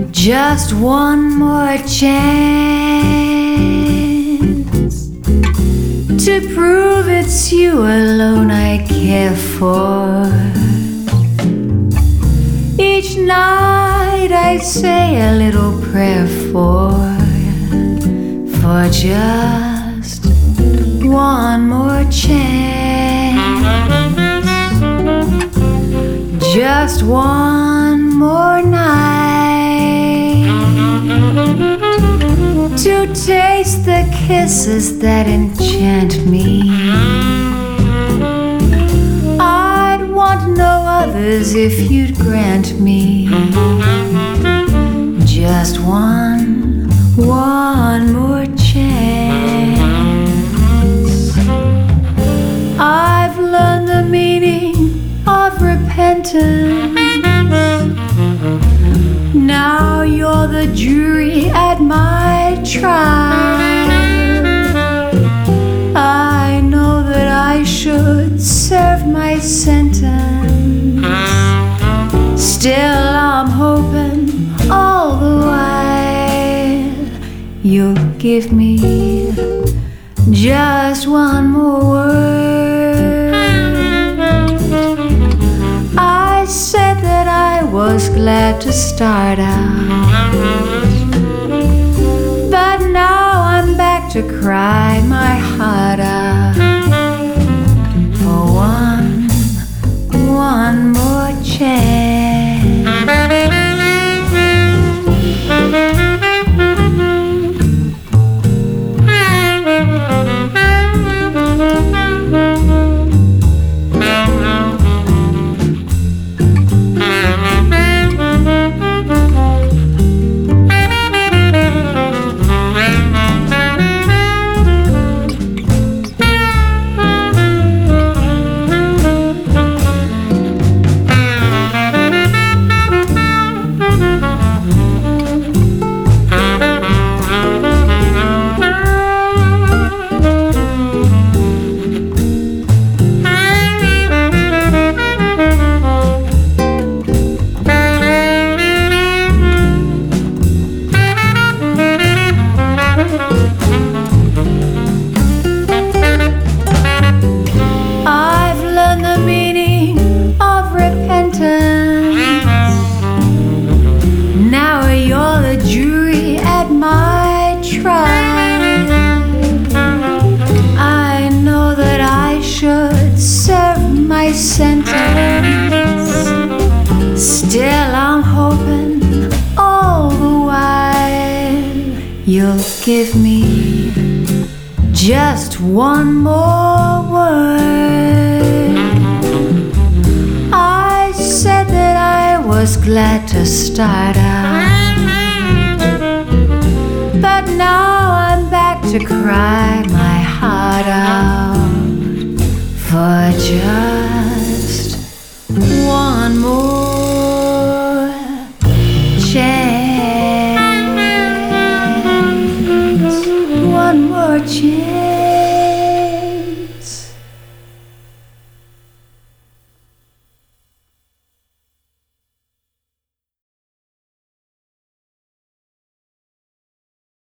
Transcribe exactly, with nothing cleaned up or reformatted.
Just one more chance to prove it's you alone I care for. Each night I say a little prayer for, for just one more chance. Just one more night to taste the kisses that enchant me. I'd want no others if you'd grant me just one, one more chance. I've learned the meaning of repentance. Now you're the jury at my trial. I know that I should serve my sentence. Still I'm hoping all the while you'll give me just one more word. I said that I was glad to start out, but now I'm back to cry my heart out for one, one more chance. I've learned the meaning of repentance. Now you're the jury at my trial. I know that I should serve my sentence. Still I'm hoping all the while you'll give me just one more word. I said that I was glad to start out, but now I'm back to cry my heart out for just one more chance.